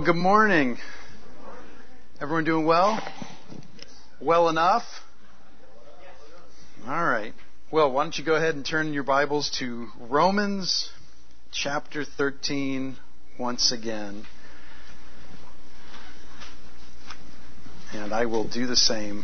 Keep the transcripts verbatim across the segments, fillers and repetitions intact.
good morning. Everyone doing well? Well enough? All right. Well, why don't you go ahead and turn your Bibles to Romans chapter thirteen once again. And I will do the same.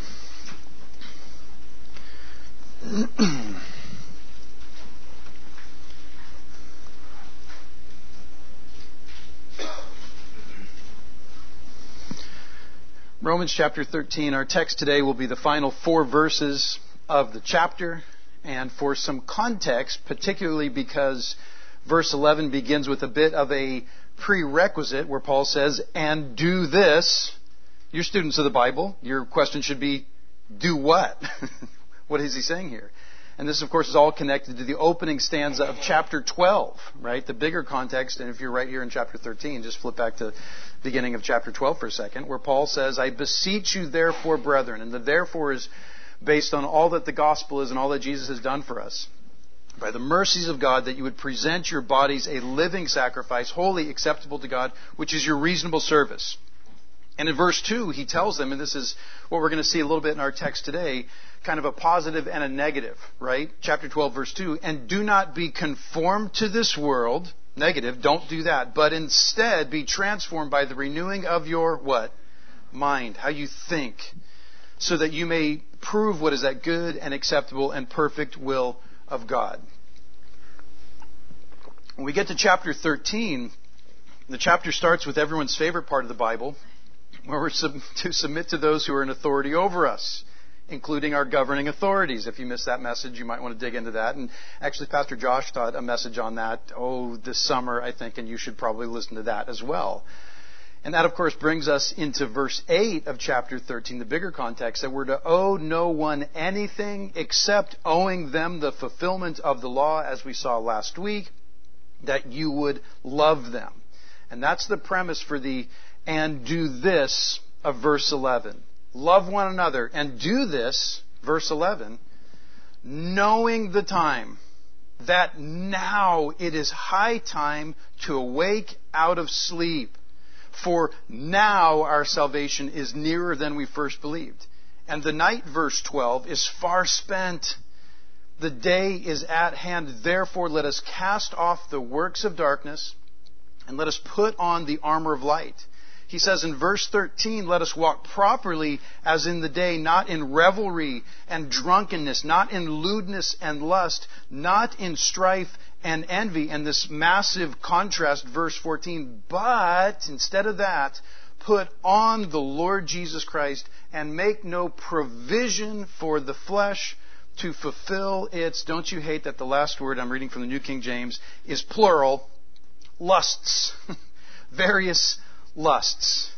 Romans chapter thirteen, our text today will be the final four verses of the chapter. And for some context, particularly because verse eleven begins with a bit of a prerequisite where Paul says, and do this. You're students of the Bible. Your question should be, do what? What is he saying here? And this, of course, is all connected to the opening stanza of chapter twelve, right? The bigger context, and if you're right here in chapter thirteen, just flip back to the beginning of chapter twelve for a second, where Paul says, I beseech you therefore, brethren. And the therefore is based on all that the gospel is and all that Jesus has done for us. By the mercies of God, that you would present your bodies a living sacrifice, wholly acceptable to God, which is your reasonable service. And in verse two, he tells them, and this is what we're going to see a little bit in our text today, kind of a positive and a negative, right? Chapter twelve, verse two, and do not be conformed to this world, negative, don't do that, but instead be transformed by the renewing of your, what? Mind, how you think, so that you may prove what is that good and acceptable and perfect will of God. When we get to chapter thirteen, the chapter starts with everyone's favorite part of the Bible, where we're sub- to submit to those who are in authority over us, including our governing authorities. If you missed that message, you might want to dig into that. And actually, Pastor Josh taught a message on that, oh, this summer, I think, and you should probably listen to that as well. And that, of course, brings us into verse eight of chapter thirteen, the bigger context, that we're to owe no one anything except owing them the fulfillment of the law, as we saw last week, that you would love them. And that's the premise for the and do this of verse eleven. Love one another and do this, verse eleven, knowing the time, that now it is high time to awake out of sleep. For now our salvation is nearer than we first believed. And the night, verse twelve, is far spent. The day is at hand. Therefore let us cast off the works of darkness and let us put on the armor of light. He says in verse thirteen, let us walk properly as in the day, not in revelry and drunkenness, not in lewdness and lust, not in strife and envy. And this massive contrast, verse fourteen, but instead of that, put on the Lord Jesus Christ and make no provision for the flesh to fulfill its, don't you hate that the last word, I'm reading from the New King James, is plural, lusts, various lusts.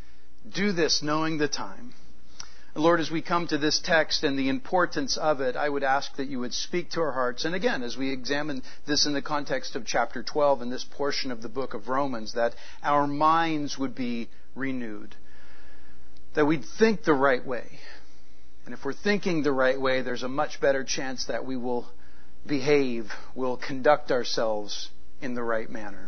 Do this knowing the time. Lord, as we come to this text and the importance of it, I would ask that you would speak to our hearts. And again, as we examine this in the context of chapter twelve and this portion of the book of Romans, that our minds would be renewed. That we'd think the right way. And if we're thinking the right way, there's a much better chance that we will behave, will conduct ourselves in the right manner.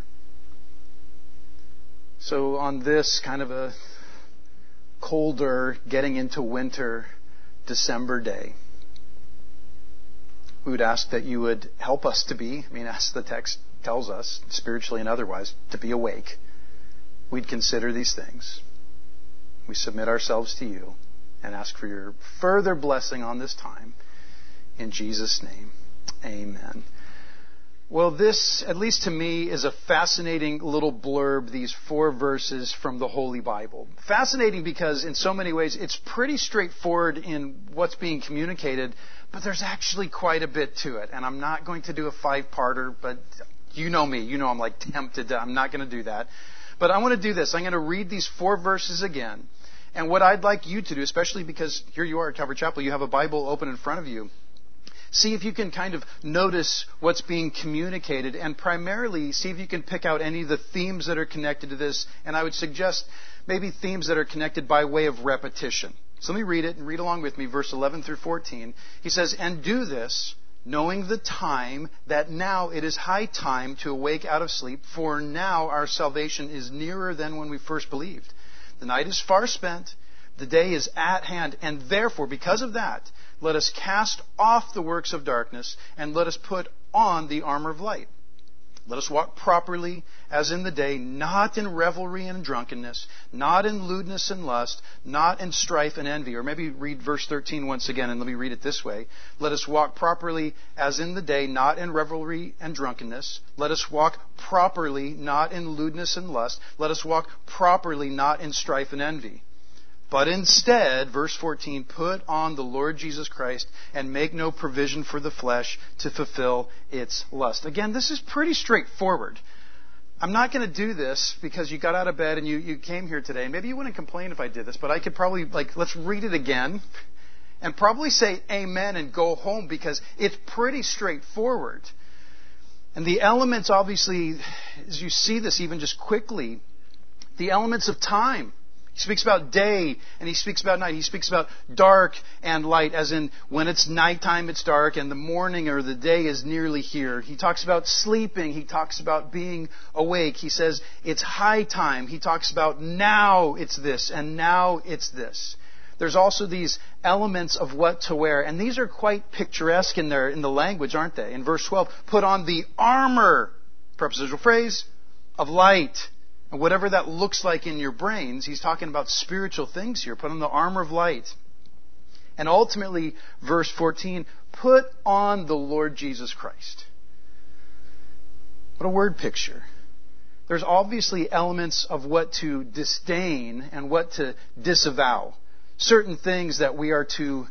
So on this kind of a colder, getting into winter, December day, we would ask that you would help us to be, I mean, as the text tells us, spiritually and otherwise, to be awake. We'd consider these things. We submit ourselves to you and ask for your further blessing on this time. In Jesus' name, amen. Well, this, at least to me, is a fascinating little blurb, these four verses from the Holy Bible. Fascinating because in so many ways it's pretty straightforward in what's being communicated, but there's actually quite a bit to it. And I'm not going to do a five-parter, but you know me. You know I'm like tempted to, I'm not going to do that. But I want to do this. I'm going to read these four verses again. And what I'd like you to do, especially because here you are at Calvary Chapel, you have a Bible open in front of you. See if you can kind of notice what's being communicated, and primarily see if you can pick out any of the themes that are connected to this. And I would suggest maybe themes that are connected by way of repetition. So let me read it and read along with me, verse eleven through fourteen. He says, and do this, knowing the time, that now it is high time to awake out of sleep, for now our salvation is nearer than when we first believed. The night is far spent, the day is at hand, and therefore, because of that, let us cast off the works of darkness, and let us put on the armor of light. Let us walk properly as in the day, not in revelry and drunkenness, not in lewdness and lust, not in strife and envy. Or maybe read verse thirteen once again, and let me read it this way. Let us walk properly as in the day, not in revelry and drunkenness. Let us walk properly, not in lewdness and lust. Let us walk properly, not in strife and envy. But instead, verse fourteen, put on the Lord Jesus Christ and make no provision for the flesh to fulfill its lust. Again, this is pretty straightforward. I'm not going to do this because you got out of bed and you, you came here today. And maybe you wouldn't complain if I did this, but I could probably, like, let's read it again and probably say amen and go home because it's pretty straightforward. And the elements, obviously, as you see this even just quickly, the elements of time. He speaks about day and he speaks about night. He speaks about dark and light, as in when it's nighttime it's dark and the morning or the day is nearly here. He talks about sleeping. He talks about being awake. He says it's high time. He talks about now it's this and now it's this. There's also these elements of what to wear, and these are quite picturesque in their in the language, aren't they? In verse twelve, put on the armor, prepositional phrase, of light. And whatever that looks like in your brains, he's talking about spiritual things here. Put on the armor of light. And ultimately, verse fourteen, put on the Lord Jesus Christ. What a word picture. There's obviously elements of what to disdain and what to disavow. Certain things that we are to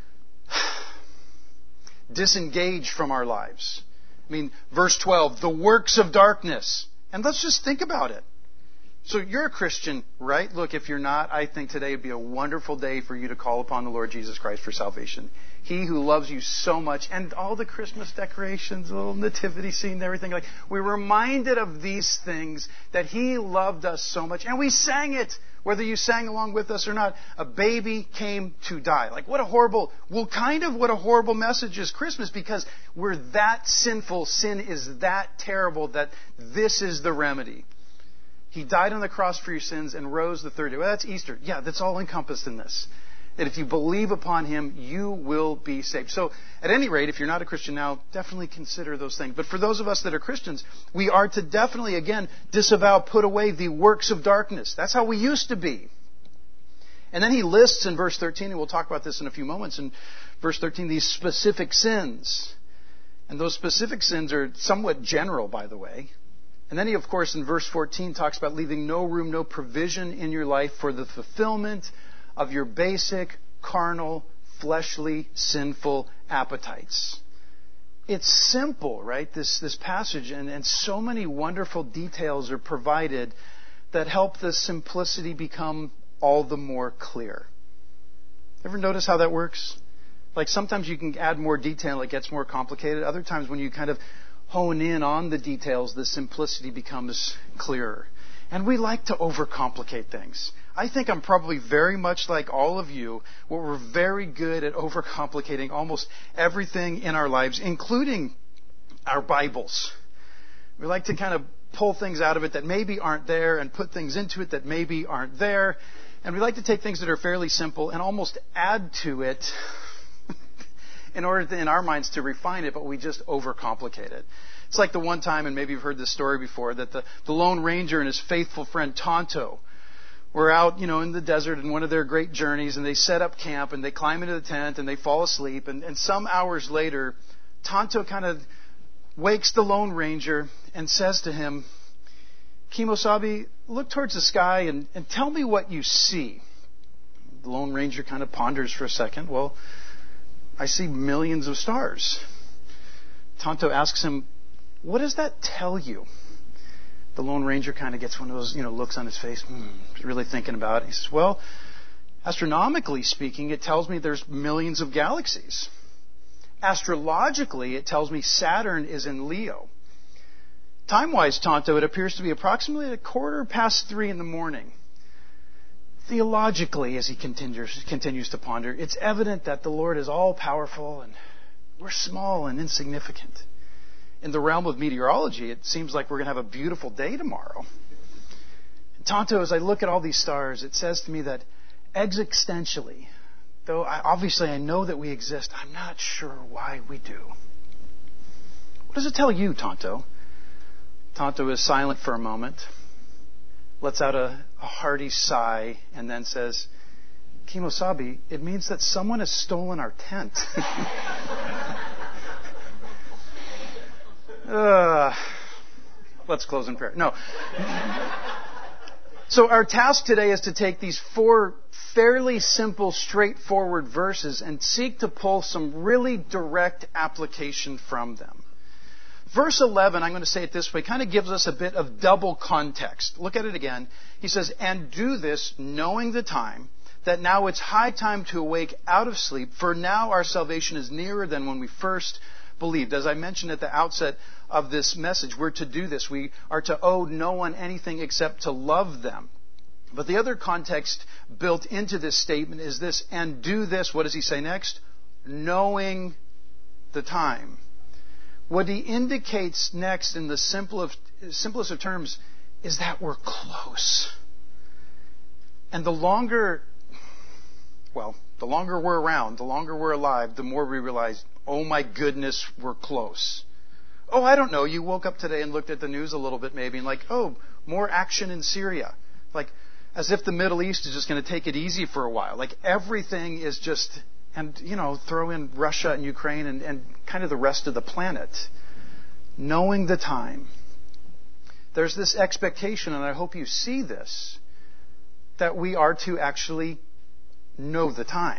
disengage from our lives. I mean, verse twelve, the works of darkness. And let's just think about it. So you're a Christian, right? Look, if you're not, I think today would be a wonderful day for you to call upon the Lord Jesus Christ for salvation. He who loves you so much, and all the Christmas decorations, the little nativity scene and everything, like, we're reminded of these things, that He loved us so much. And we sang it, whether you sang along with us or not. A baby came to die. Like, what a horrible, well, kind of what a horrible message is Christmas, because we're that sinful. Sin is that terrible that this is the remedy. He died on the cross for your sins and rose the third day. Well, that's Easter. Yeah, that's all encompassed in this. That if you believe upon Him, you will be saved. So, at any rate, if you're not a Christian now, definitely consider those things. But for those of us that are Christians, we are to definitely, again, disavow, put away the works of darkness. That's how we used to be. And then he lists in verse thirteen, and we'll talk about this in a few moments, in verse thirteen, these specific sins. And those specific sins are somewhat general, by the way. And then he, of course, in verse fourteen talks about leaving no room, no provision in your life for the fulfillment of your basic, carnal, fleshly, sinful appetites. It's simple, right? This this passage, and, and so many wonderful details are provided that help the simplicity become all the more clear. Ever notice how that works? Like sometimes you can add more detail, it gets more complicated. Other times when you kind of hone in on the details, the simplicity becomes clearer. And we like to overcomplicate things. I think I'm probably very much like all of you, where we're very good at overcomplicating almost everything in our lives, including our Bibles. We like to kind of pull things out of it that maybe aren't there and put things into it that maybe aren't there. And we like to take things that are fairly simple and almost add to it in order to, in our minds, to refine it, but we just overcomplicate it. It's like the one time, and maybe you've heard this story before, that the, the Lone Ranger and his faithful friend Tonto were out, you know, in the desert in one of their great journeys, and they set up camp, and they climb into the tent, and they fall asleep, and, and some hours later, Tonto kind of wakes the Lone Ranger and says to him, Kimosabe, look towards the sky and, and tell me what you see. The Lone Ranger kind of ponders for a second. Well, I see millions of stars. Tonto asks him, what does that tell you? The Lone Ranger kind of gets one of those, you know, looks on his face, hmm, really thinking about it. He says, well, astronomically speaking, it tells me there's millions of galaxies. Astrologically, it tells me Saturn is in Leo. Time-wise, Tonto, it appears to be approximately a quarter past three in the morning. Theologically, as he continues, continues to ponder, it's evident that the Lord is all-powerful and We're small and insignificant. In the realm of meteorology, it seems like we're going to have a beautiful day tomorrow. And Tonto, as I look at all these stars, it says to me that existentially, though I, obviously I know that we exist, I'm not sure why we do. What does it tell you, Tonto? Tonto is silent for a moment, lets out a, a hearty sigh, and then says, Kimosabi, it means that someone has stolen our tent. uh, let's close in prayer. No. So our task today is to take these four fairly simple, straightforward verses and seek to pull some really direct application from them. Verse eleven, I'm going to say it this way, kind of gives us a bit of double context. Look at it again. He says, and do this knowing the time, that now it's high time to awake out of sleep, for now our salvation is nearer than when we first believed. As I mentioned at the outset of this message, we're to do this. We are to owe no one anything except to love them. But the other context built into this statement is this, and do this, what does he say next? Knowing the time. What he indicates next in the simple of, simplest of terms is that we're close. And the longer, well, the longer we're around, the longer we're alive, the more we realize, oh my goodness, we're close. Oh, I don't know, you woke up today and looked at the news a little bit maybe and like, oh, more action in Syria. Like, as if the Middle East is just going to take it easy for a while. Like, everything is just... And, you know, throw in Russia and Ukraine and, and kind of the rest of the planet. Knowing the time. There's this expectation, and I hope you see this, that we are to actually know the time.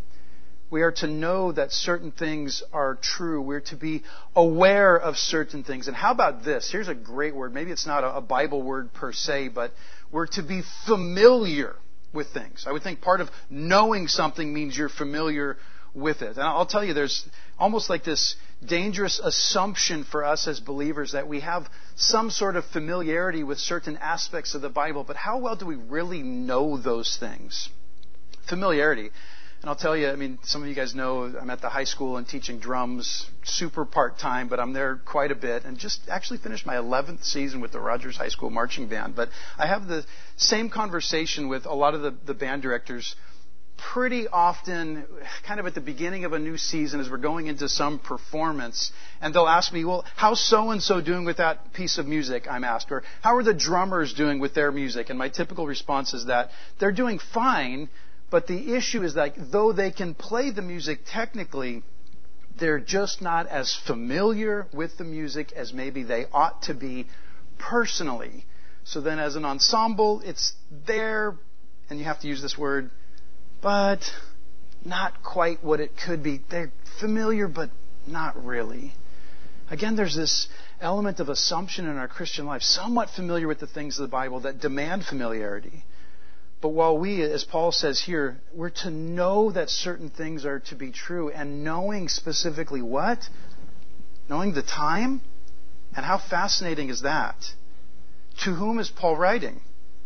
We are to know that certain things are true. We're to be aware of certain things. And how about this? Here's a great word. Maybe it's not a Bible word per se, but we're to be familiar with things. I would think part of knowing something means you're familiar with it. And I'll tell you, there's almost like this dangerous assumption for us as believers that we have some sort of familiarity with certain aspects of the Bible, but how well do we really know those things? Familiarity. And I'll tell you, I mean, some of you guys know I'm at the high school and teaching drums, super part-time, but I'm there quite a bit, and just actually finished my eleventh season with the Rogers High School Marching Band. But I have the same conversation with a lot of the, the band directors pretty often, kind of at the beginning of a new season as we're going into some performance, and they'll ask me, well, how's so-and-so doing with that piece of music, I'm asked, or how are the drummers doing with their music? And my typical response is that they're doing fine, but the issue is that though they can play the music technically, they're just not as familiar with the music as maybe they ought to be personally. So then as an ensemble, it's there, and you have to use this word, but not quite what it could be. They're familiar, but not really. Again, there's this element of assumption in our Christian life, somewhat familiar with the things of the Bible that demand familiarity. But while we, as Paul says here, we're to know that certain things are to be true, and knowing specifically what? Knowing the time? And how fascinating is that? To whom is Paul writing?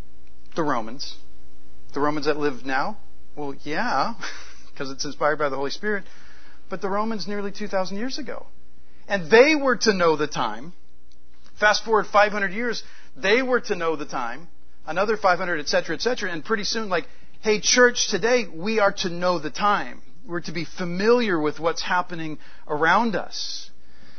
The Romans. The Romans that live now? Well, yeah, because it's inspired by the Holy Spirit. But the Romans nearly two thousand years ago. And they were to know the time. Fast forward five hundred years, they were to know the time. Another five hundred, et cetera, et cetera. And pretty soon, like, hey, church, today we are to know the time. We're to be familiar with what's happening around us.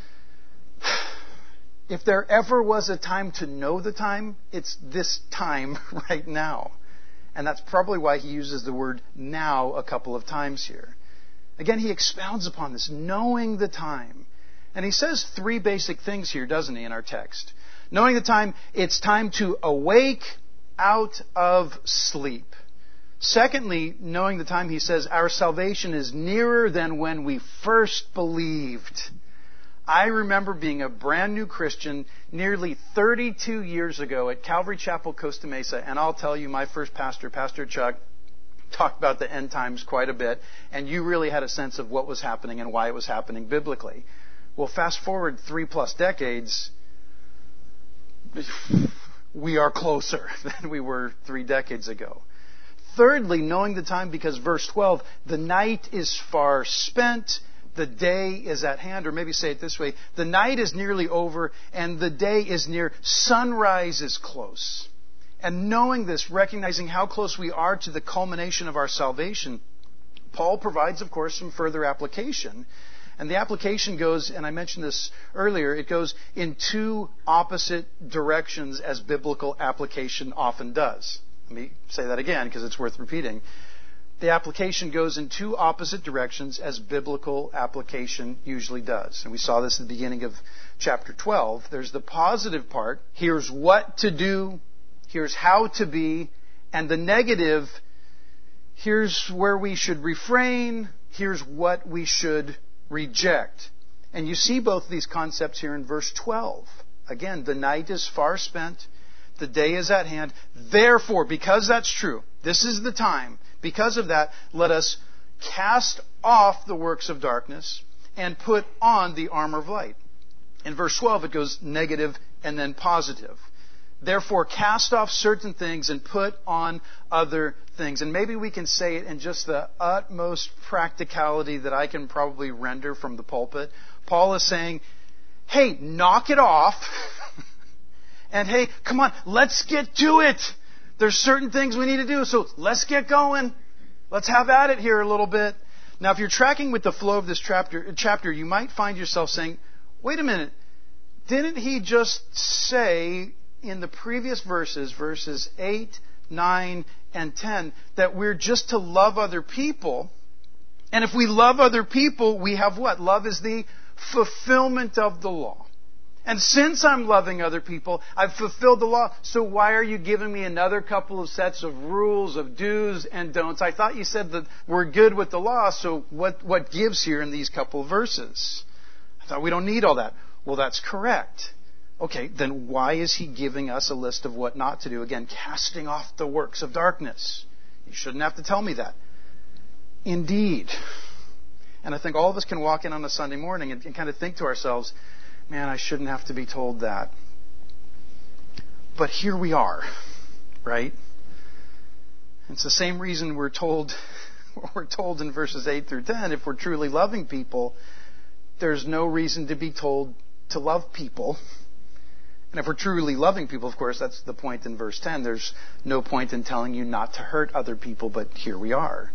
If there ever was a time to know the time, it's this time right now. And that's probably why he uses the word now a couple of times here. Again, he expounds upon this, knowing the time. And he says three basic things here, doesn't he, in our text? Knowing the time, it's time to awake out of sleep. Secondly, knowing the time, he says, our salvation is nearer than when we first believed. I remember being a brand new Christian nearly thirty-two years ago at Calvary Chapel, Costa Mesa, and I'll tell you, my first pastor, Pastor Chuck, talked about the end times quite a bit, and you really had a sense of what was happening and why it was happening biblically. Well, fast forward three plus decades, we are closer than we were three decades ago. Thirdly, knowing the time, because verse twelve, the night is far spent, the day is at hand. Or maybe say it this way, the night is nearly over and the day is near. Sunrise is close. And knowing this, recognizing how close we are to the culmination of our salvation, Paul provides, of course, some further application. And the application goes, and I mentioned this earlier, it goes in two opposite directions as biblical application often does. Let me say that again because it's worth repeating. The application goes in two opposite directions as biblical application usually does. And we saw this at the beginning of chapter twelve. There's the positive part. Here's what to do. Here's how to be. And the negative, here's where we should refrain. Here's what we should reject. And you see both of these concepts here in verse twelve. Again, the night is far spent. The day is at hand. Therefore, because that's true, this is the time. Because of that, let us cast off the works of darkness and put on the armor of light. In verse twelve, it goes negative and then positive. Therefore, cast off certain things and put on other things. And maybe we can say it in just the utmost practicality that I can probably render from the pulpit. Paul is saying, hey, knock it off. And hey, come on, let's get to it. There's certain things we need to do, so let's get going. Let's have at it here a little bit. Now, if you're tracking with the flow of this chapter, chapter, you might find yourself saying, wait a minute, didn't he just say in the previous verses, verses eight, nine, and ten, that we're just to love other people? And if we love other people, we have what? Love is the fulfillment of the law. And since I'm loving other people, I've fulfilled the law. So why are you giving me another couple of sets of rules, of do's and don'ts? I thought you said that we're good with the law, so what, what gives here in these couple of verses? I thought we don't need all that. Well, that's correct. Okay, then why is he giving us a list of what not to do? Again, casting off the works of darkness. You shouldn't have to tell me that. Indeed. And I think all of us can walk in on a Sunday morning and, and kind of think to ourselves, man, I shouldn't have to be told that. But here we are, right? It's the same reason we're told, we're told in verses eight through ten, if we're truly loving people, there's no reason to be told to love people. And if we're truly loving people, of course, that's the point in verse ten. There's no point in telling you not to hurt other people, but here we are.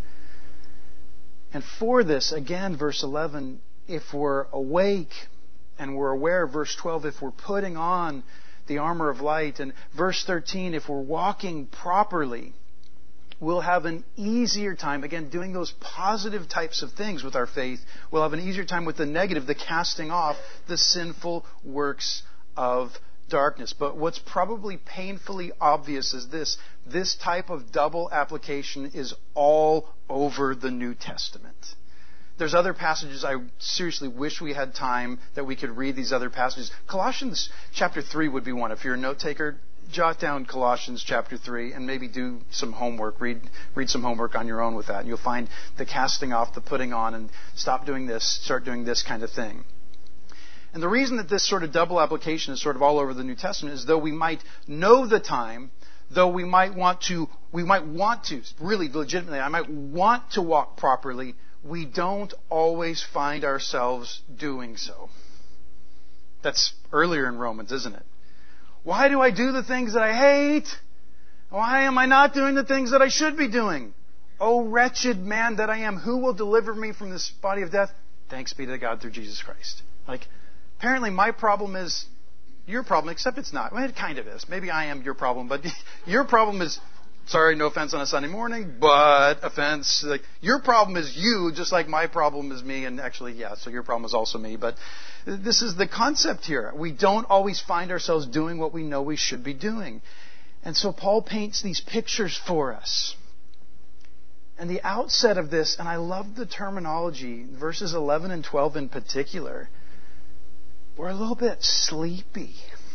And for this, again, verse eleven, if we're awake and we're aware, verse twelve, if we're putting on the armor of light, and verse thirteen, if we're walking properly, we'll have an easier time, again, doing those positive types of things with our faith. We'll have an easier time with the negative, the casting off the sinful works of darkness. But what's probably painfully obvious is this. This type of double application is all over the New Testament. There's other passages I seriously wish we had time that we could read these other passages. Colossians chapter three would be one. If you're a note taker, jot down Colossians chapter three and maybe do some homework. Read read some homework on your own with that. And you'll find the casting off, the putting on, and stop doing this, start doing this kind of thing. And the reason that this sort of double application is sort of all over the New Testament is though we might know the time, though we might want to, we might want to, really legitimately, I might want to walk properly, we don't always find ourselves doing so. That's earlier in Romans, isn't it? Why do I do the things that I hate? Why am I not doing the things that I should be doing? Oh, wretched man that I am, who will deliver me from this body of death? Thanks be to God through Jesus Christ. Like, apparently my problem is your problem, except it's not. Well, it kind of is. Maybe I am your problem, but your problem is, sorry, no offense on a Sunday morning, but offense. Like, your problem is you, just like my problem is me. And actually, yeah, so your problem is also me. But this is the concept here. We don't always find ourselves doing what we know we should be doing. And so Paul paints these pictures for us. And the outset of this, and I love the terminology, verses eleven and twelve in particular, we're a little bit sleepy.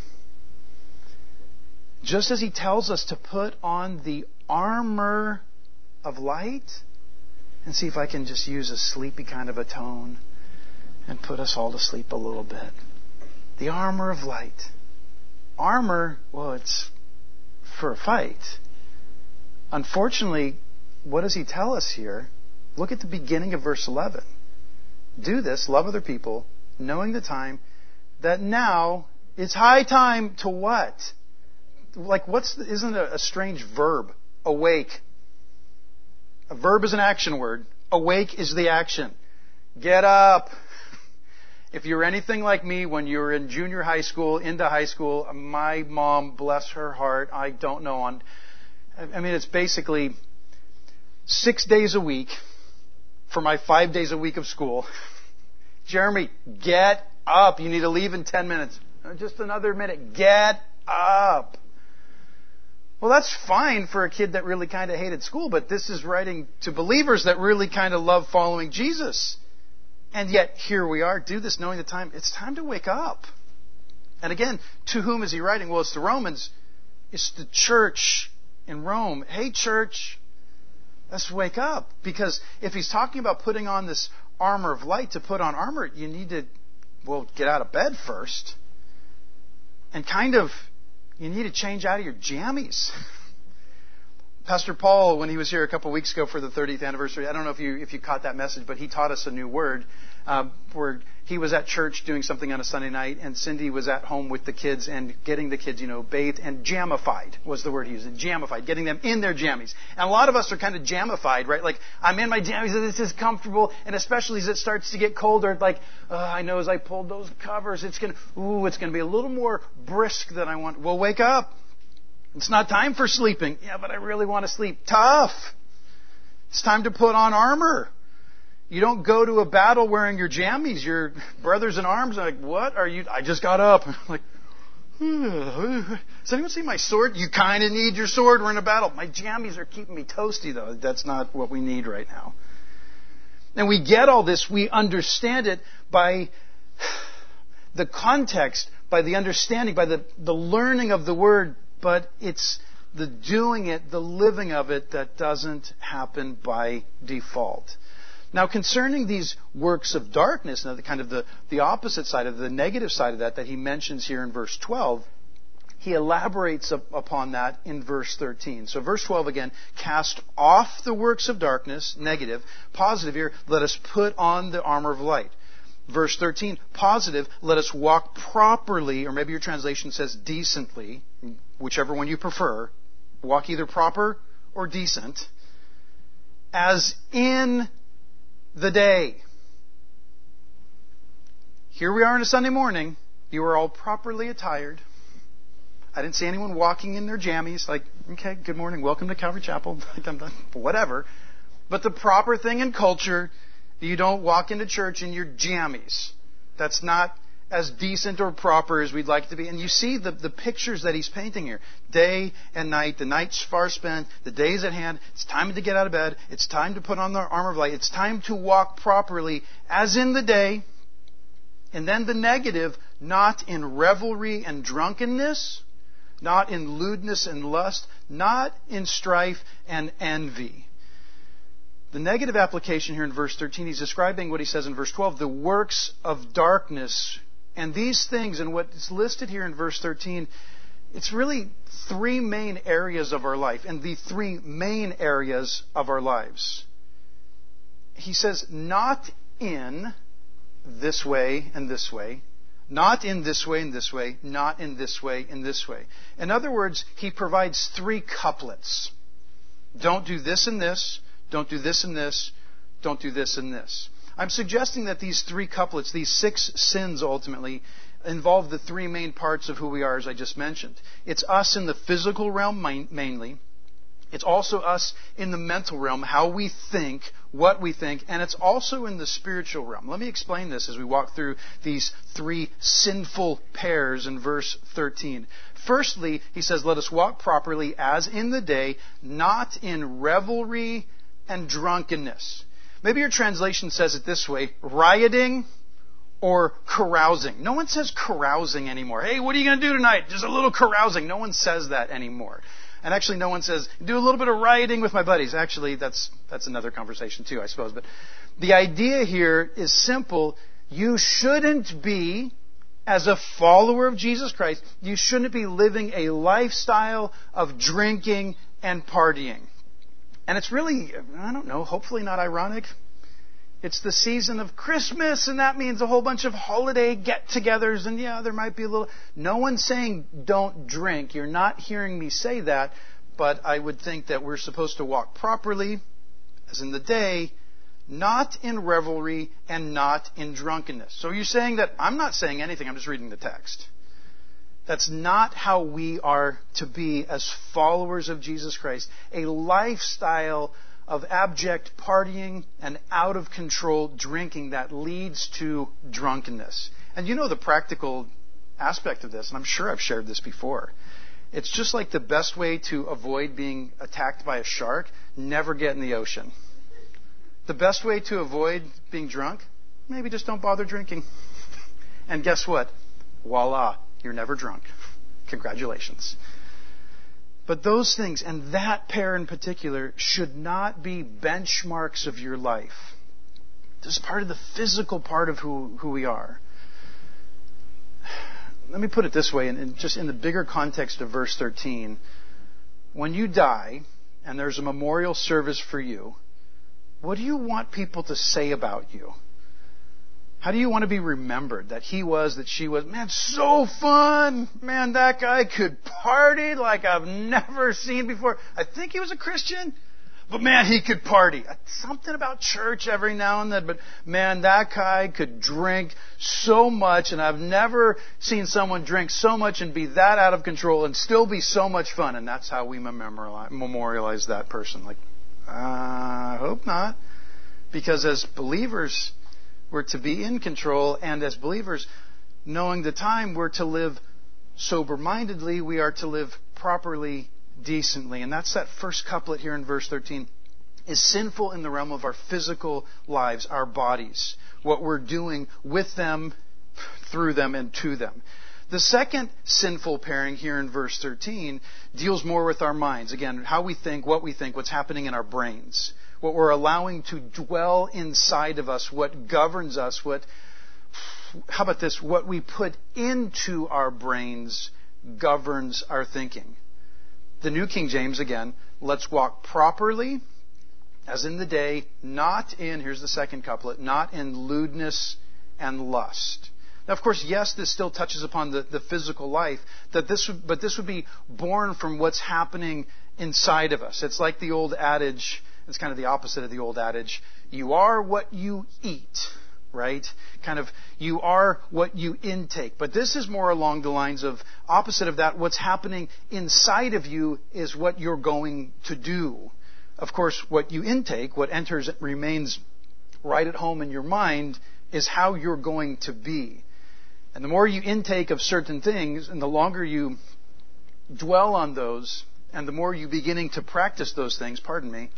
Just as he tells us to put on the armor of light, and see if I can just use a sleepy kind of a tone and put us all to sleep a little bit. The armor of light. Armor, well, it's for a fight. Unfortunately, what does he tell us here? Look at the beginning of verse eleven. Do this, love other people, knowing the time, that now it's high time to what? Like, what's, the, isn't it a strange verb? Awake. A verb is an action word. Awake is the action. Get up. If you're anything like me, when you were in junior high school, into high school, my mom, bless her heart, I don't know, on, I mean, it's basically six days a week for my five days a week of school. Jeremy, get up. You need to leave in ten minutes. Just another minute. Get up. Well, that's fine for a kid that really kind of hated school, but this is writing to believers that really kind of love following Jesus. And yet, here we are, do this knowing the time. It's time to wake up. And again, to whom is he writing? Well, it's the Romans. It's the church in Rome. Hey, church, let's wake up. Because if he's talking about putting on this armor of light, to put on armor, you need to, well, get out of bed first. And kind of, you need to change out of your jammies. Pastor Paul, when he was here a couple of weeks ago for the thirtieth anniversary, I don't know if you if you caught that message, but he taught us a new word. Um, where he was at church doing something on a Sunday night, and Cindy was at home with the kids and getting the kids, you know, bathed and jamified was the word he used. Jamified, getting them in their jammies. And a lot of us are kind of jamified, right? Like, I'm in my jammies, and this is comfortable, and especially as it starts to get colder, like, oh, I know as I pulled those covers, it's gonna, ooh, it's gonna be a little more brisk than I want. Well, wake up. It's not time for sleeping. Yeah, but I really want to sleep. Tough. It's time to put on armor. You don't go to a battle wearing your jammies. Your brothers in arms are like, what are you? I just got up. I'm like, does anyone see my sword? You kind of need your sword. We're in a battle. My jammies are keeping me toasty, though. That's not what we need right now. And we get all this. We understand it by the context, by the understanding, by the, the learning of the Word. But it's the doing it, the living of it, that doesn't happen by default. Now, concerning these works of darkness, now the kind of the, the opposite side of the negative side of that that he mentions here in verse twelve, he elaborates up upon that in verse thirteen. So verse twelve again, cast off the works of darkness, negative. Positive here, let us put on the armor of light. Verse thirteen, positive, let us walk properly, or maybe your translation says decently, whichever one you prefer. Walk either proper or decent, as in the day. Here we are on a Sunday morning. You are all properly attired. I didn't see anyone walking in their jammies like, okay, good morning, welcome to Calvary Chapel. Whatever. But the proper thing in culture, you don't walk into church in your jammies. That's not as decent or proper as we'd like it to be. And you see the, the pictures that he's painting here. Day and night. The night's far spent. The day's at hand. It's time to get out of bed. It's time to put on the armor of light. It's time to walk properly as in the day. And then the negative, not in revelry and drunkenness, not in lewdness and lust, not in strife and envy. The negative application here in verse thirteen, he's describing what he says in verse twelve, the works of darkness. And these things, and what is listed here in verse thirteen, it's really three main areas of our life, and the three main areas of our lives. He says, not in this way and this way, not in this way and this way, not in this way and this way. In other words, he provides three couplets. Don't do this and this, don't do this and this, don't do this and this. I'm suggesting that these three couplets, these six sins ultimately, involve the three main parts of who we are, as I just mentioned. It's us in the physical realm mainly. It's also us in the mental realm, how we think, what we think, and it's also in the spiritual realm. Let me explain this as we walk through these three sinful pairs in verse thirteen. Firstly, he says, let us walk properly as in the day, not in revelry and drunkenness. Maybe your translation says it this way, rioting or carousing. No one says carousing anymore. Hey, what are you going to do tonight? Just a little carousing. No one says that anymore. And actually no one says, do a little bit of rioting with my buddies. Actually, that's that's another conversation too, I suppose. But the idea here is simple. You shouldn't be, as a follower of Jesus Christ, you shouldn't be living a lifestyle of drinking and partying. And it's really, I don't know, hopefully not ironic. It's the season of Christmas, and that means a whole bunch of holiday get-togethers, and yeah, there might be a little... No one's saying don't drink. You're not hearing me say that, but I would think that we're supposed to walk properly, as in the day, not in revelry and not in drunkenness. So you're saying that... I'm not saying anything, I'm just reading the text. That's not how we are to be as followers of Jesus Christ. A lifestyle of abject partying and out of control drinking that leads to drunkenness. And you know the practical aspect of this, and I'm sure I've shared this before. It's just like the best way to avoid being attacked by a shark, never get in the ocean. The best way to avoid being drunk, maybe just don't bother drinking. And guess what? Voila, you're never drunk. Congratulations. But those things, and that pair in particular, should not be benchmarks of your life. This is part of the physical part of who, who we are. Let me put it this way, and, and just in the bigger context of verse thirteen. When you die, and there's a memorial service for you, what do you want people to say about you? How do you want to be remembered? That he was, that she was, man, so fun! Man, that guy could party like I've never seen before. I think he was a Christian, but man, he could party. Something about church every now and then, but man, that guy could drink so much, and I've never seen someone drink so much and be that out of control and still be so much fun. And that's how we memorialize that person. Like, uh, I hope not. Because as believers, we're to be in control, and as believers, knowing the time, we're to live sober-mindedly, we are to live properly, decently. And that's that first couplet here in verse thirteen. Is sinful in the realm of our physical lives, our bodies, what we're doing with them, through them, and to them. The second sinful pairing here in verse thirteen deals more with our minds. Again, how we think, what we think, what's happening in our brains. What we're allowing to dwell inside of us, what governs us, what, how about this, what we put into our brains governs our thinking. The New King James, again, let's walk properly, as in the day, not in, here's the second couplet, not in lewdness and lust. Now, of course, yes, this still touches upon the, the physical life, that this would, but this would be born from what's happening inside of us. It's like the old adage, it's kind of the opposite of the old adage, you are what you eat, right? Kind of, you are what you intake. But this is more along the lines of, opposite of that, what's happening inside of you is what you're going to do. Of course, what you intake, what enters, remains right at home in your mind, is how you're going to be. And the more you intake of certain things, and the longer you dwell on those, and the more you beginning to practice those things, pardon me,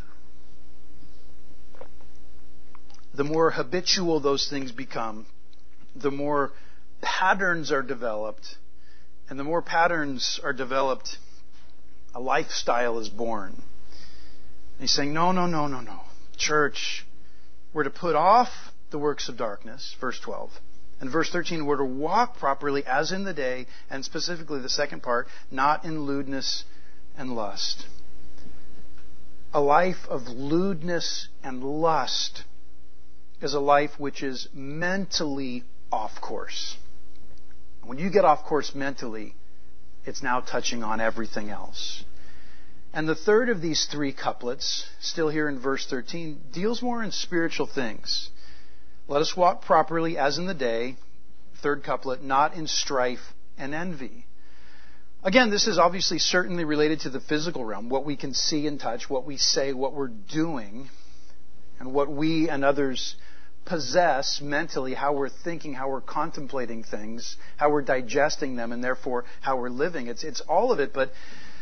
the more habitual those things become, the more patterns are developed, and the more patterns are developed, a lifestyle is born. And he's saying, no, no, no, no, no. Church, we're to put off the works of darkness, verse twelve. And verse thirteen, we're to walk properly as in the day, and specifically the second part, not in lewdness and lust. A life of lewdness and lust is a life which is mentally off course. When you get off course mentally, it's now touching on everything else. And the third of these three couplets, still here in verse thirteen, deals more in spiritual things. Let us walk properly as in the day, third couplet, not in strife and envy. Again, this is obviously certainly related to the physical realm, what we can see and touch, what we say, what we're doing, and what we and others possess mentally, how we're thinking, how we're contemplating things, how we're digesting them, and therefore how we're living. It's, it's all of it, but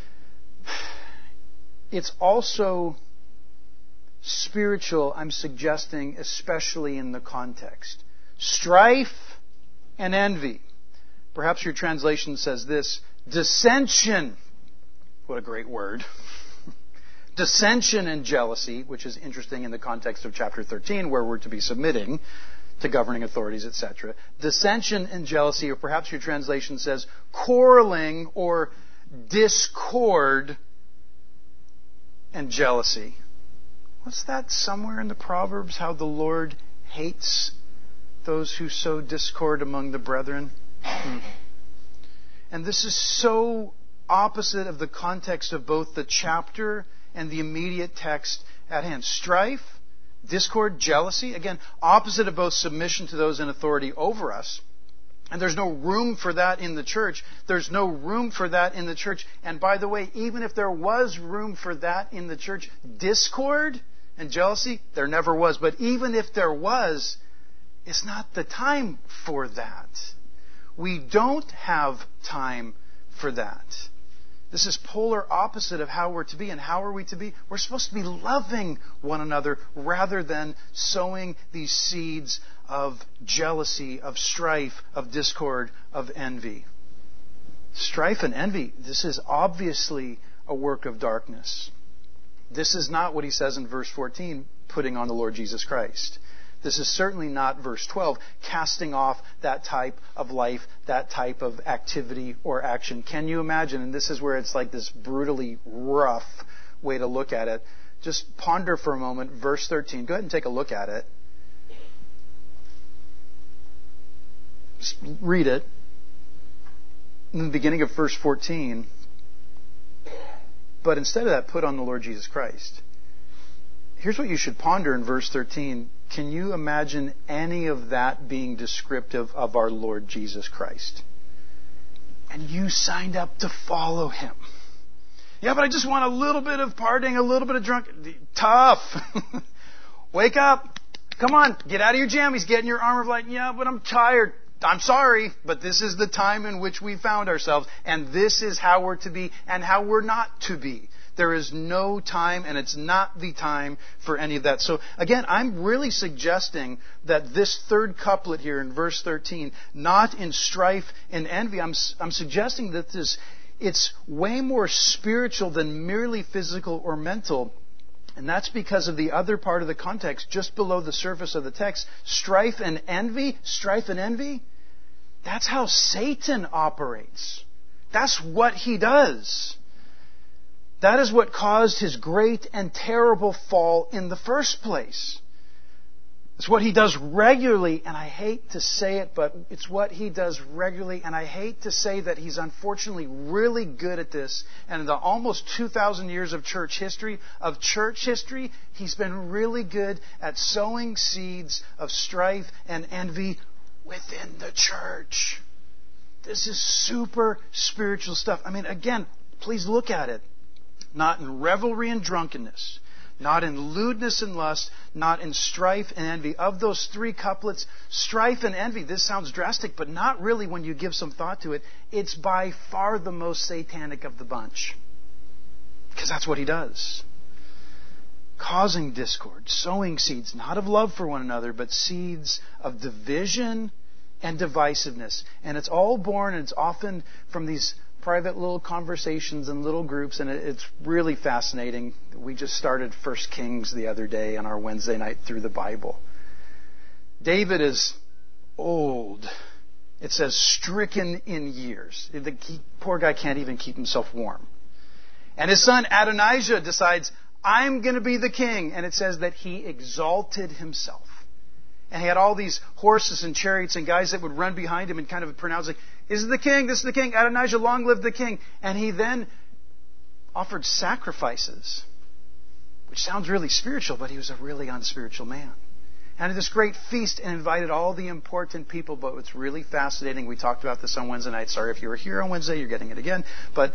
it's also spiritual, I'm suggesting, especially in the context. Strife and envy. Perhaps your translation says this, dissension. What a great word. Dissension and jealousy, which is interesting in the context of chapter thirteen, where we're to be submitting to governing authorities, et cetera. Dissension and jealousy, or perhaps your translation says quarreling or discord and jealousy. What's that somewhere in the Proverbs? How the Lord hates those who sow discord among the brethren. Hmm. And this is so opposite of the context of both the chapter and the immediate text at hand. Strife, discord, jealousy, again, opposite of both submission to those in authority over us. And there's no room for that in the church. There's no room for that in the church. And by the way, even if there was room for that in the church, discord and jealousy, there never was. But even if there was, it's not the time for that. We don't have time for that. This is polar opposite of how we're to be. And how are we to be? We're supposed to be loving one another rather than sowing these seeds of jealousy, of strife, of discord, of envy. Strife and envy, this is obviously a work of darkness. This is not what he says in verse fourteen, putting on the Lord Jesus Christ. This is certainly not verse twelve, casting off that type of life, that type of activity or action. Can you imagine? And this is where it's like this brutally rough way to look at it. Just ponder for a moment verse thirteen. Go ahead and take a look at it. Just read it. In the beginning of verse fourteen. But instead of that, put on the Lord Jesus Christ. Here's what you should ponder in verse thirteen. Can you imagine any of that being descriptive of our Lord Jesus Christ? And you signed up to follow Him. Yeah, but I just want a little bit of partying, a little bit of drunk. Tough. Wake up. Come on. Get out of your jammies. Get in your armor of light. Yeah, but I'm tired. I'm sorry, but this is the time in which we found ourselves. And this is how we're to be and how we're not to be. There is no time, and it's not the time for any of that. So again, I'm really suggesting that this third couplet here in verse thirteen, not in strife and envy, I'm, I'm suggesting that this, it's way more spiritual than merely physical or mental. And that's because of the other part of the context, just below the surface of the text. Strife and envy, strife and envy, that's how Satan operates. That's what he does. That is what caused his great and terrible fall in the first place. It's what he does regularly, and I hate to say it, but it's what he does regularly, and I hate to say that he's unfortunately really good at this. And in the almost two thousand years of church history, of church history, he's been really good at sowing seeds of strife and envy within the church. This is super spiritual stuff. I mean, again, please look at it. Not in revelry and drunkenness, not in lewdness and lust, not in strife and envy. Of those three couplets, strife and envy, this sounds drastic, but not really when you give some thought to it. It's by far the most satanic of the bunch. Because that's what he does. Causing discord, sowing seeds, not of love for one another, but seeds of division and divisiveness. And it's all born, and it's often from these private little conversations and little groups, and it's really fascinating. We just started First Kings the other day on our Wednesday night through the Bible. David is old. It says stricken in years. The poor guy can't even keep himself warm. And his son Adonijah decides, I'm going to be the king. And it says that he exalted himself. And he had all these horses and chariots and guys that would run behind him and kind of pronounce like, this is the king, this is the king, Adonijah, long live the king. And he then offered sacrifices, which sounds really spiritual, but he was a really unspiritual man. And had this great feast and invited all the important people. But what's really fascinating, we talked about this on Wednesday night. Sorry if you were here on Wednesday, you're getting it again. But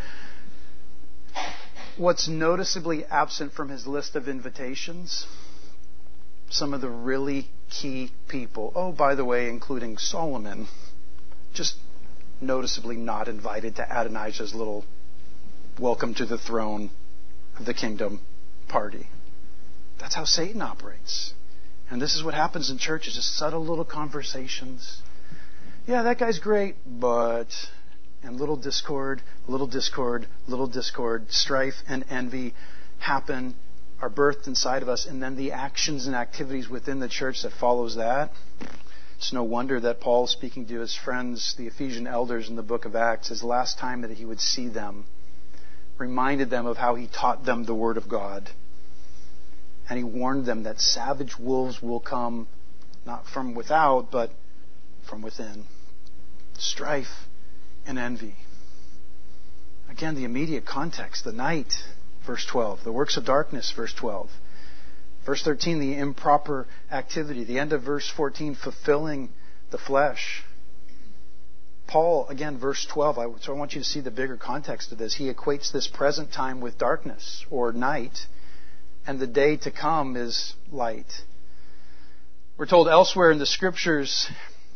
what's noticeably absent from his list of invitations, some of the really key people, oh, by the way, including Solomon, just noticeably not invited to Adonijah's little welcome to the throne of the kingdom party. That's how Satan operates. And this is what happens in churches, just subtle little conversations. Yeah, that guy's great, but... And little discord, little discord, little discord, strife and envy happen, are birthed inside of us, and then the actions and activities within the church that follows that. It's no wonder that Paul, speaking to his friends, the Ephesian elders in the book of Acts, his last time that he would see them, reminded them of how he taught them the Word of God. And he warned them that savage wolves will come Not from without, but from within. Strife and envy. Again, the immediate context, the night, verse twelve. The works of darkness, verse twelve. Verse thirteen, the improper activity. The end of verse fourteen, fulfilling the flesh. Paul, again, verse twelve, I, so I want you to see the bigger context of this. He equates this present time with darkness or night, and the day to come is light. We're told elsewhere in the Scriptures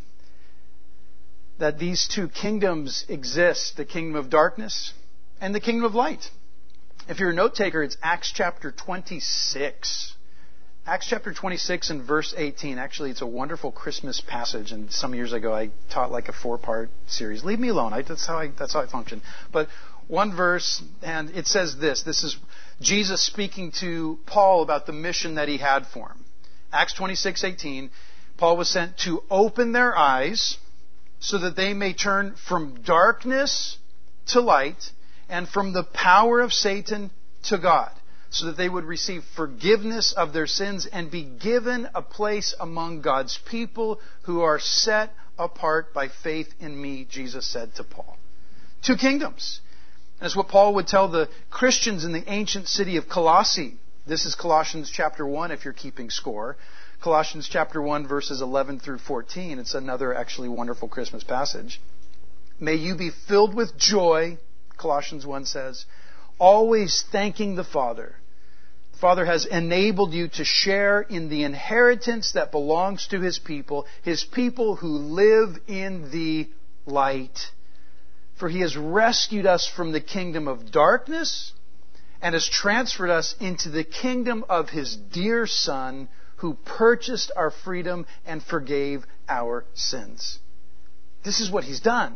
that these two kingdoms exist, the kingdom of darkness and the kingdom of light. If you're a note taker, it's Acts chapter twenty-six. Acts chapter twenty-six and verse eighteen. Actually, it's a wonderful Christmas passage, and some years ago I taught like a four-part series. Leave me alone. I, that's how I, that's how I function. But one verse, and it says this. This is Jesus speaking to Paul about the mission that he had for him. Acts twenty-six eighteen. Paul was sent to open their eyes so that they may turn from darkness to light and from the power of Satan to God, so that they would receive forgiveness of their sins and be given a place among God's people who are set apart by faith in me, Jesus said to Paul. Two kingdoms. And it's what Paul would tell the Christians in the ancient city of Colossae. This is Colossians chapter one, if you're keeping score. Colossians chapter one, verses eleven through fourteen. It's another actually wonderful Christmas passage. May you be filled with joy, Colossians one says, always thanking the Father. The Father has enabled you to share in the inheritance that belongs to His people, His people who live in the light. For He has rescued us from the kingdom of darkness and has transferred us into the kingdom of His dear Son, who purchased our freedom and forgave our sins. This is what He's done.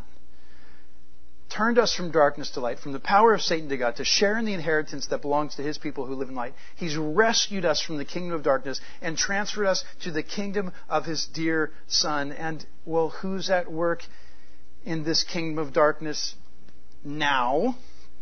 Turned us from darkness to light, from the power of Satan to God, to share in the inheritance that belongs to His people who live in light. He's rescued us from the kingdom of darkness and transferred us to the kingdom of His dear Son. And, well, who's at work in this kingdom of darkness now?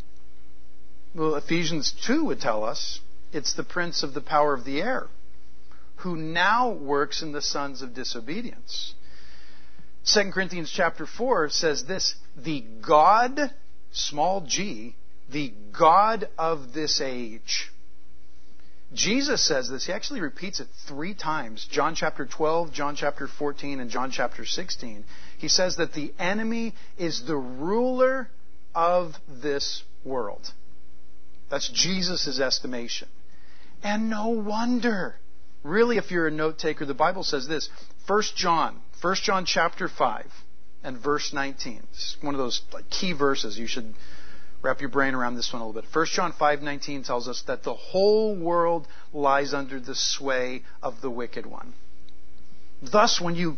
Well, Ephesians two would tell us it's the prince of the power of the air, who now works in the sons of disobedience. Second Corinthians chapter four says this, the God, small g, the God of this age. Jesus says this. He actually repeats it three times. John chapter twelve, John chapter fourteen, and John chapter sixteen. He says that the enemy is the ruler of this world. That's Jesus' estimation. And no wonder. Really, if you're a note taker, the Bible says this. First John, First John chapter five and verse nineteen. It's one of those like, key verses. You should wrap your brain around this one a little bit. First John five nineteen tells us that the whole world lies under the sway of the wicked one. Thus, when you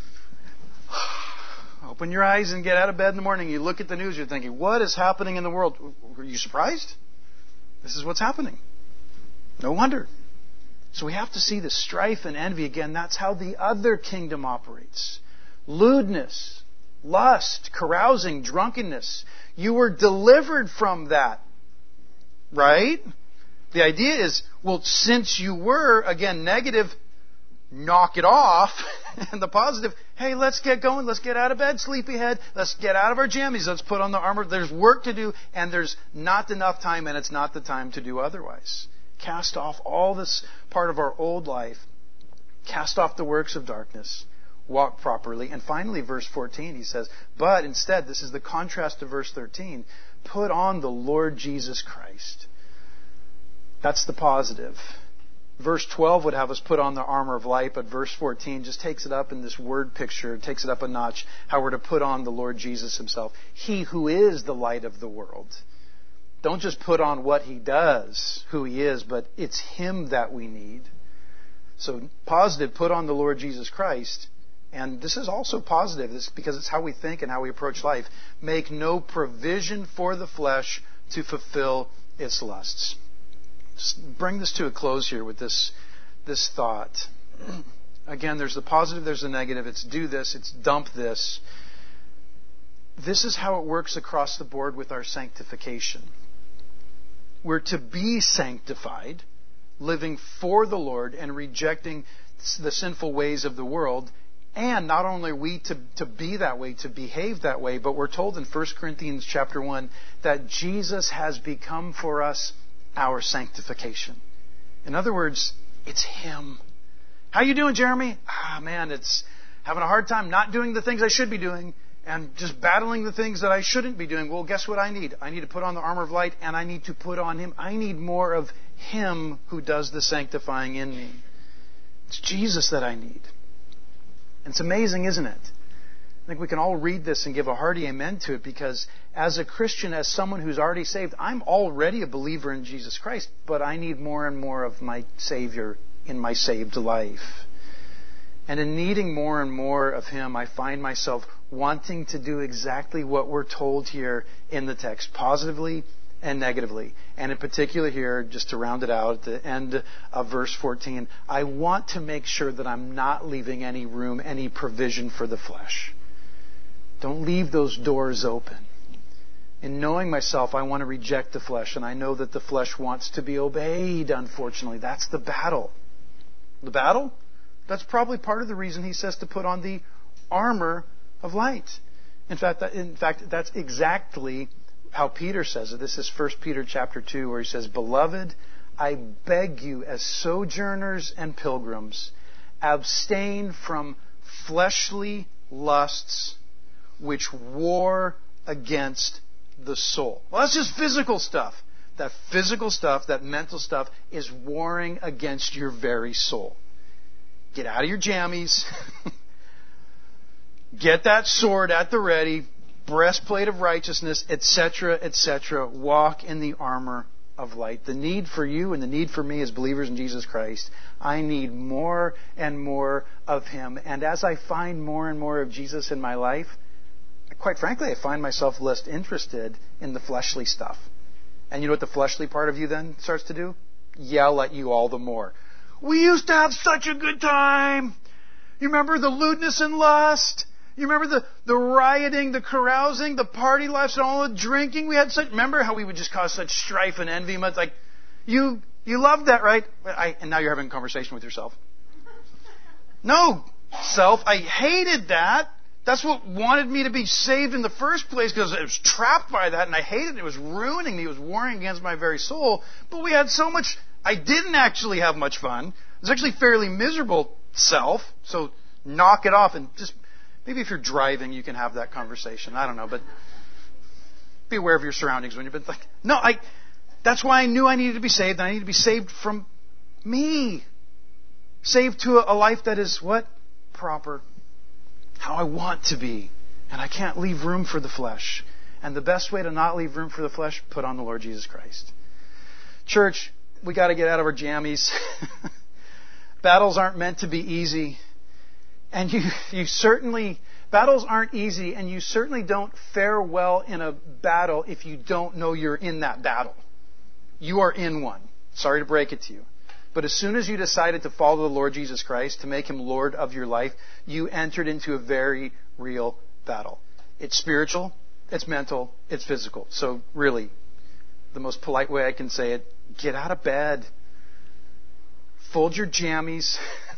open your eyes and get out of bed in the morning, you look at the news, you're thinking, what is happening in the world? Are you surprised? This is what's happening. No wonder. So we have to see the strife and envy again. That's how the other kingdom operates. Lewdness, lust, carousing, drunkenness. You were delivered from that. Right? The idea is, well, since you were, again, negative, knock it off. And the positive, hey, let's get going. Let's get out of bed, sleepyhead. Let's get out of our jammies. Let's put on the armor. There's work to do, and there's not enough time, and it's not the time to do otherwise. Cast off all this part of our old life. Cast off the works of darkness. Walk properly. And finally, verse fourteen, he says, but instead, this is the contrast to verse thirteen, put on the Lord Jesus Christ. That's the positive. Verse twelve would have us put on the armor of light, but verse fourteen just takes it up in this word picture, takes it up a notch, how we're to put on the Lord Jesus Himself. He who is the light of the world. Don't just put on what He does, who He is, but it's Him that we need. So positive, put on the Lord Jesus Christ. And this is also positive this, because it's how we think and how we approach life. Make no provision for the flesh to fulfill its lusts. Just bring this to a close here with this, this thought. Again, there's the positive, there's the negative. It's do this, it's dump this. This is how it works across the board with our sanctification. We're to be sanctified, living for the Lord and rejecting the sinful ways of the world. And not only are we to, to be that way, to behave that way, but we're told in First Corinthians chapter one that Jesus has become for us our sanctification. In other words, it's Him. How you doing, Jeremy? Ah, man, it's having a hard time not doing the things I should be doing and just battling the things that I shouldn't be doing. Well, guess what I need? I need to put on the armor of light, and I need to put on Him. I need more of Him who does the sanctifying in me. It's Jesus that I need. And it's amazing, isn't it? I think we can all read this and give a hearty amen to it, because as a Christian, as someone who's already saved, I'm already a believer in Jesus Christ, but I need more and more of my Savior in my saved life. And in needing more and more of Him, I find myself wanting to do exactly what we're told here in the text, positively and negatively. And in particular here, just to round it out, at the end of verse fourteen, I want to make sure that I'm not leaving any room, any provision for the flesh. Don't leave those doors open. In knowing myself, I want to reject the flesh, and I know that the flesh wants to be obeyed, unfortunately. That's the battle. The battle? That's probably part of the reason he says to put on the armor of light. In fact, that, in fact, that's exactly how Peter says it. This is First Peter chapter two, where he says, "Beloved, I beg you as sojourners and pilgrims, abstain from fleshly lusts which war against the soul." Well, that's just physical stuff. That physical stuff, that mental stuff, is warring against your very soul. Get out of your jammies. Get that sword at the ready, breastplate of righteousness, et cetera, et cetera. Walk in the armor of light. The need for you and the need for me as believers in Jesus Christ, I need more and more of Him. And as I find more and more of Jesus in my life, quite frankly, I find myself less interested in the fleshly stuff. And you know what the fleshly part of you then starts to do? Yell at you all the more. We used to have such a good time. You remember the lewdness and lust? You remember the, the rioting, the carousing, the party lives, and all the drinking we had? Such, remember how we would just cause such strife and envy? It's like, you you loved that, right? I, and now you're having a conversation with yourself. No, self, I hated that. That's what wanted me to be saved in the first place, because I was trapped by that, and I hated it. It was ruining me. It was warring against my very soul. But we had so much... I didn't actually have much fun. It was actually fairly miserable, self. So knock it off, and just... Maybe if you're driving, you can have that conversation. I don't know, but be aware of your surroundings when you've been like, no, I, that's why I knew I needed to be saved. I needed to be saved from me. Saved to a life that is what? Proper. How I want to be. And I can't leave room for the flesh. And the best way to not leave room for the flesh, put on the Lord Jesus Christ. Church, we got to get out of our jammies. Battles aren't meant to be easy. And you, you certainly, battles aren't easy, and you certainly don't fare well in a battle if you don't know you're in that battle. You are in one. Sorry to break it to you. But as soon as you decided to follow the Lord Jesus Christ, to make Him Lord of your life, you entered into a very real battle. It's spiritual, it's mental, it's physical. So really, the most polite way I can say it, get out of bed, fold your jammies,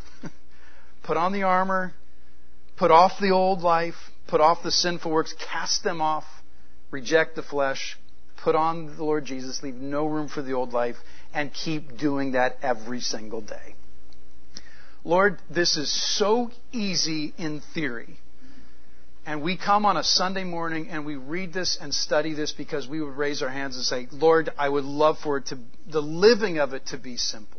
put on the armor, put off the old life, put off the sinful works, cast them off, reject the flesh, put on the Lord Jesus, leave no room for the old life, and keep doing that every single day. Lord, this is so easy in theory. And we come on a Sunday morning and we read this and study this because we would raise our hands and say, Lord, I would love for it to, the living of it to be simple.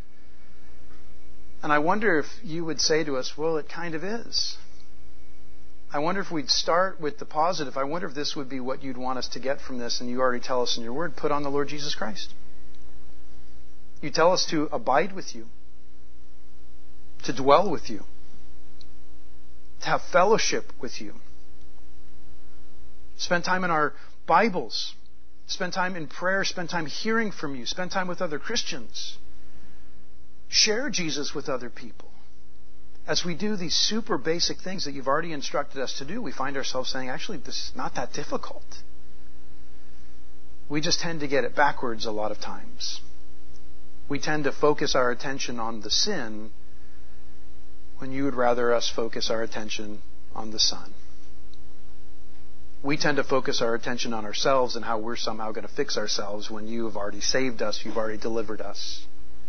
And I wonder if you would say to us, well, it kind of is. I wonder if we'd start with the positive. I wonder if this would be what you'd want us to get from this. And you already tell us in your word, put on the Lord Jesus Christ. You tell us to abide with you, to dwell with you, to have fellowship with you. Spend time in our Bibles. Spend time in prayer. Spend time hearing from you. Spend time with other Christians. Share Jesus with other people. As we do these super basic things that you've already instructed us to do, we find ourselves saying, actually, this is not that difficult. We just tend to get it backwards a lot of times. We tend to focus our attention on the sin when you would rather us focus our attention on the Son. We tend to focus our attention on ourselves and how we're somehow going to fix ourselves when you have already saved us, you've already delivered us.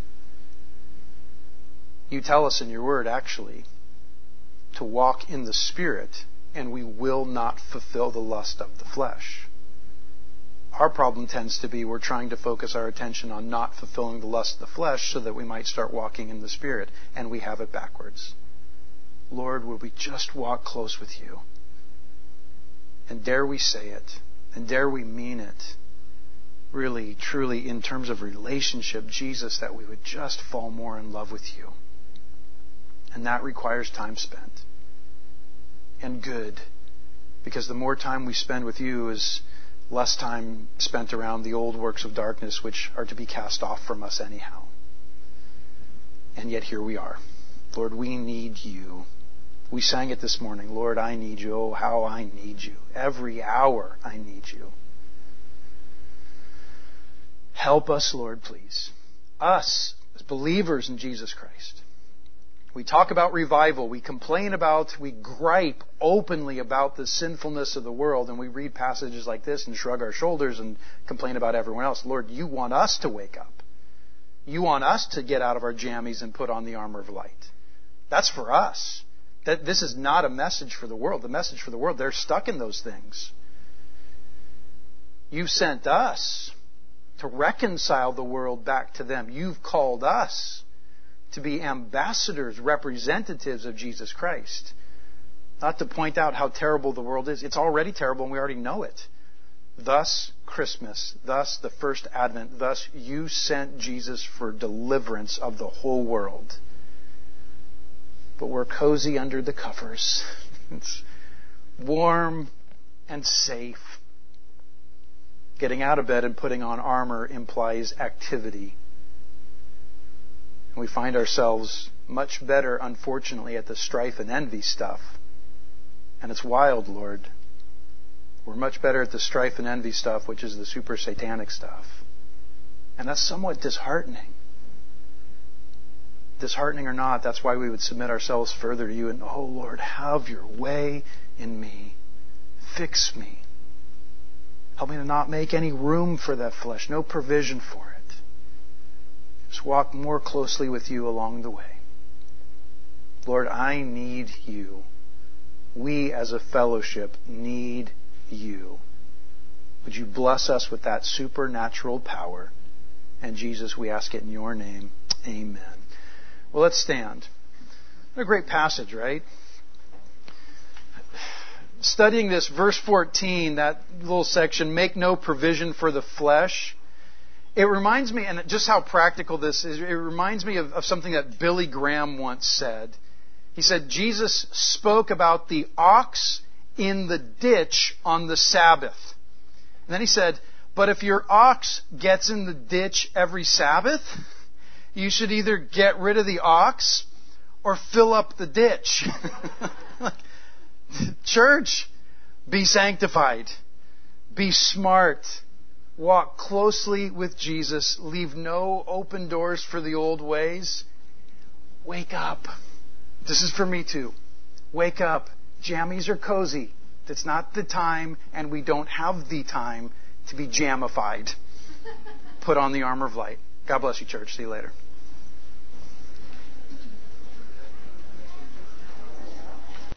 You tell us in your word, actually, to walk in the Spirit, and we will not fulfill the lust of the flesh. Our problem tends to be we're trying to focus our attention on not fulfilling the lust of the flesh so that we might start walking in the Spirit, and we have it backwards. Lord, would we just walk close with you? And dare we say it, and dare we mean it, really, truly, in terms of relationship, Jesus, that we would just fall more in love with you. And that requires time spent. And good, because the more time we spend with you is less time spent around the old works of darkness, which are to be cast off from us anyhow. And yet here we are. Lord, we need you. We sang it this morning. Lord, I need you. Oh, how I need you. Every hour I need you. Help us, Lord, please. Us, as believers in Jesus Christ. We talk about revival. We complain about, we gripe openly about the sinfulness of the world, and we read passages like this and shrug our shoulders and complain about everyone else. Lord, you want us to wake up. You want us to get out of our jammies and put on the armor of light. That's for us. That this is not a message for the world. The message for the world, they're stuck in those things. You've sent us to reconcile the world back to them. You've called us to be ambassadors, representatives of Jesus Christ. Not to point out how terrible the world is. It's already terrible and we already know it. Thus Christmas, thus the first Advent, thus you sent Jesus for deliverance of the whole world. But we're cozy under the covers. It's warm and safe. Getting out of bed and putting on armor implies activity. And we find ourselves much better, unfortunately, at the strife and envy stuff. And it's wild, Lord. We're much better at the strife and envy stuff, which is the super satanic stuff. And that's somewhat disheartening. Disheartening or not, that's why we would submit ourselves further to you and, oh Lord, have your way in me. Fix me. Help me to not make any room for that flesh, no provision for it. Just walk more closely with you along the way. Lord, I need you. We as a fellowship need you. Would you bless us with that supernatural power? And Jesus, we ask it in your name. Amen. Well, let's stand. What a great passage, right? Studying this, verse fourteen, that little section, make no provision for the flesh. It reminds me, and just how practical this is, it reminds me of, of something that Billy Graham once said. He said, Jesus spoke about the ox in the ditch on the Sabbath. And then he said, but if your ox gets in the ditch every Sabbath, you should either get rid of the ox or fill up the ditch. Church, be sanctified. Be smart. Walk closely with Jesus. Leave no open doors for the old ways. Wake up. This is for me too. Wake up. Jammies are cozy. It's not the time, and we don't have the time to be jamified. Put on the armor of light. God bless you, church. See you later.